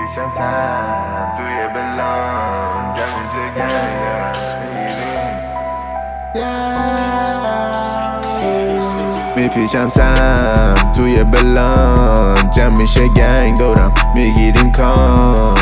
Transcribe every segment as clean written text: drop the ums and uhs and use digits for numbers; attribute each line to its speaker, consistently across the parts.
Speaker 1: پیشم سم توی بلان جمعیش میپیچم سم توی بلان جمع میشه گنگ دورم میگیریم کام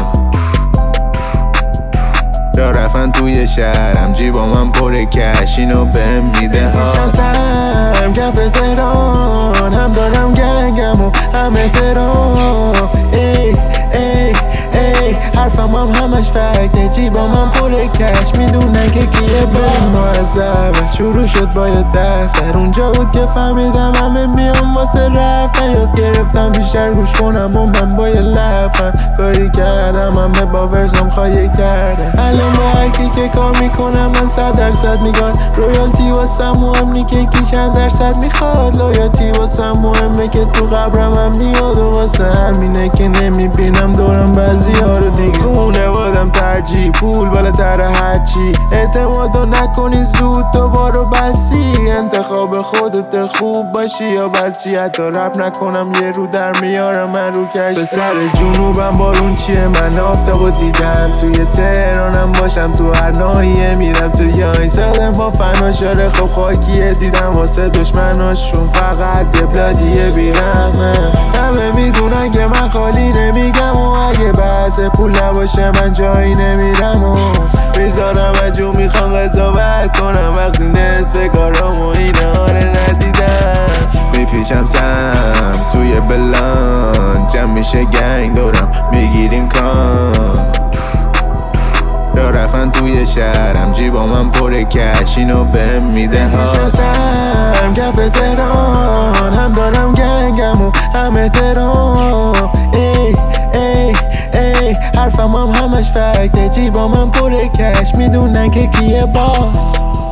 Speaker 1: را رفتن توی شهرم جیبا من پر کش اینو بهم میده ها میپیچم سم کف تهران هم دارم گنگم و هم احترام ای ای ای حرفم همش فکته جیبا من پر کش میدونن که کیه بریم معذبه شروع شد با یه دفتر اونجا بود که فهمیدم همه میام واسه رفتن یاد گرفتم بیشتر گوش کنم و من با یه لبخند کاری کردم همه با ورزم خواهی کردن الان با هرکی که کار میکنم من 100% میگاد رویالتی واسم مهم نی که کی چند درصد میخواد لویالتی واسم مهمه که تو قبرم هم میاد و واسه همینه که نمیبینم دورم بعضی ها رو دیگه خونه بادم ترجیح پول بالاتر هرچی اعتمادو نکنی زود دوباره بسی انتخاب خودت خوب باشی یا بچی حتی رپ نکنم یه رو در میارم من رو کشتی به سر جنوبم بارون چیه من آفتابو دیدم توی تهرانم باشم تو هر ناحیه میرم تو یاین سالم با فناشاره خب خاکیه دیدم واسه دشمناشون فقط یه بلادیه بیرحمه همه میدونن که من خالی نمیگم و اگه بحث پول نباشه من جایی نمیرم و میذارم اجو میخوام قضاوت کنم وقتی نصف کارامو اینا رو ندیدم میپیچم سم توی بلان جمع میشه گنگ دورم میگیریم کام را رفتن توی شهرم جیبا من پر کش اینو بهم میده ها میپیچم سم کف تهران هم دارم گنگم و هم احترام ای ای ای حرفم همش فکته جیبا من پر کش میدونن که کیه باس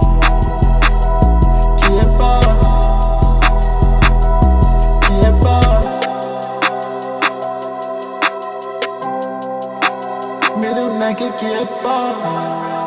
Speaker 1: کیه باس کیه باس میدونن که کیه باس